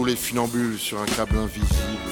les funambules sur un câble invisible.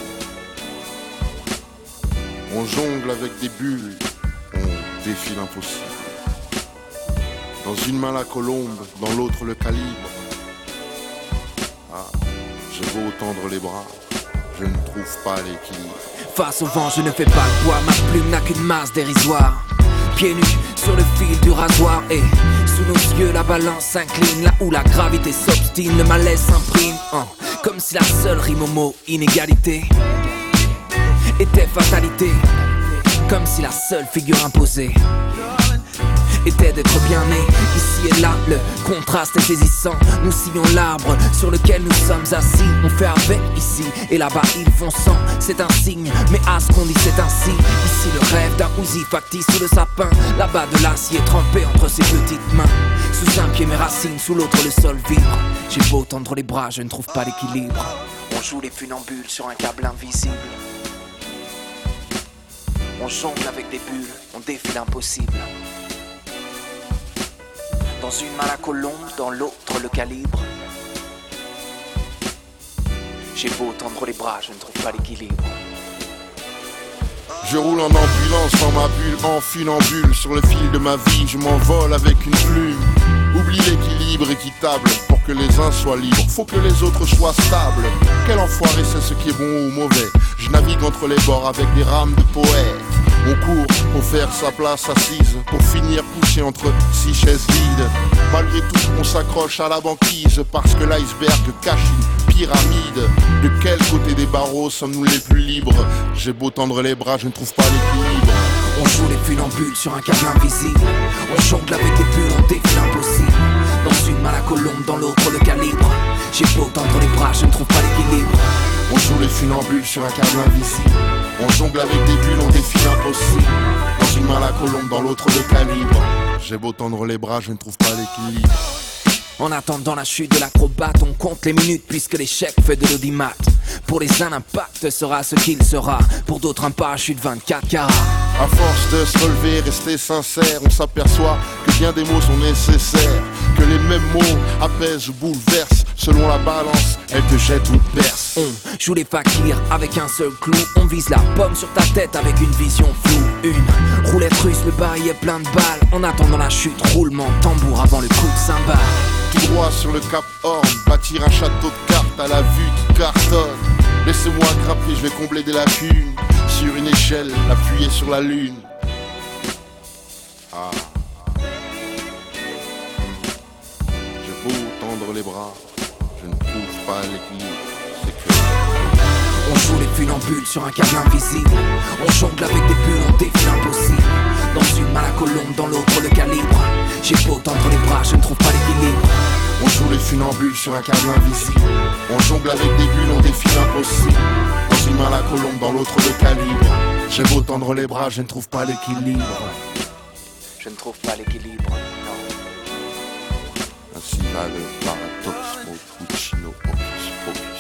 On jongle avec des bulles, on défie l'impossible. Dans une main la colombe, dans l'autre le calibre. Ah, j'ai beau tendre les bras, je ne trouve pas l'équilibre. Face au vent, je ne fais pas le poids, ma plume n'a qu'une masse dérisoire. Pieds nus sur le fil du rasoir et sous nos yeux la balance s'incline. Là où la gravité s'obstine, le malaise s'imprime, comme si la seule rime au mot inégalité était fatalité. Comme si la seule figure imposée était d'être bien né. Ici et là, le contraste est saisissant. Nous sillons l'arbre sur lequel nous sommes assis. On fait avec ici et là-bas ils font sans. C'est un signe, mais à ce qu'on dit c'est ainsi. Ici le rêve d'un Uzi factice sous le sapin. Là-bas de l'acier trempé entre ses petites mains. Sous un pied mes racines, sous l'autre le sol vibre. J'ai beau tendre les bras, je ne trouve pas l'équilibre. On joue les funambules sur un câble invisible. On jongle avec des bulles, on défie l'impossible. Dans une main la colombe, dans l'autre le calibre. J'ai beau tendre les bras, je ne trouve pas l'équilibre. Je roule en ambulance dans ma bulle, en funambule. Sur le fil de ma vie, je m'envole avec une plume. Oublie l'équilibre équitable, pour que les uns soient libres, faut que les autres soient stables. Quel enfoiré c'est ce qui est bon ou mauvais. Je navigue entre les bords avec des rames de poète. On court pour faire sa place assise, pour finir couché entre 6 chaises vides. Malgré tout, on s'accroche à la banquise, parce que l'iceberg cache une pyramide. De quel côté des barreaux sommes-nous les plus libres? J'ai beau tendre les bras, je ne trouve pas l'équilibre. On joue les funambules sur un câble invisible. On jongle avec des bulles, on défie l'impossible. Dans une main la colombe, dans l'autre le calibre. J'ai beau tendre les bras, je ne trouve pas l'équilibre. On joue les funambules sur un câble invisible. On jongle avec des bulles, on défie l'impossible. Dans une main la colombe, dans l'autre le calibre. J'ai beau tendre les bras, je ne trouve pas l'équilibre. En attendant la chute de l'acrobate, on compte les minutes puisque l'échec fait de l'audimat. Pour les uns, l'impact sera ce qu'il sera. Pour d'autres, un parachute 24 carats. À force de se relever, rester sincère, on s'aperçoit que bien des mots sont nécessaires. Que les mêmes mots apaisent ou bouleversent. Selon la balance, elle te jette ou te perce. On joue les fakirs avec un seul clou. On vise la pomme sur ta tête avec une vision floue. Une roulette russe, le barillet plein de balles. En attendant la chute, roulement de tambour avant le coup de cymbale. Tout droit sur le Cap Horn, bâtir un château de cartes à la vue qui cartonne. Laissez-moi grimper, je vais combler des lacunes. Sur une échelle, appuyée sur la lune. Ah. J'ai beau tendre les bras, je ne trouve pas l'équilibre. C'est que on joue les funambules sur un câble invisible. On jongle avec des bulles, on défie l'impossible. Dans une main la colombe, dans l'autre le calibre. J'ai beau tendre les bras, je ne trouve pas l'équilibre. On joue les funambules sur un câble invisible. On jongle avec des bulles, on défie l'impossible. Dans une main la colombe, dans l'autre le calibre. J'ai beau tendre les bras, je ne trouve pas l'équilibre. Je ne trouve pas l'équilibre, non. Ainsi va le paradoxe, mon Puccino, Hocus Pocus.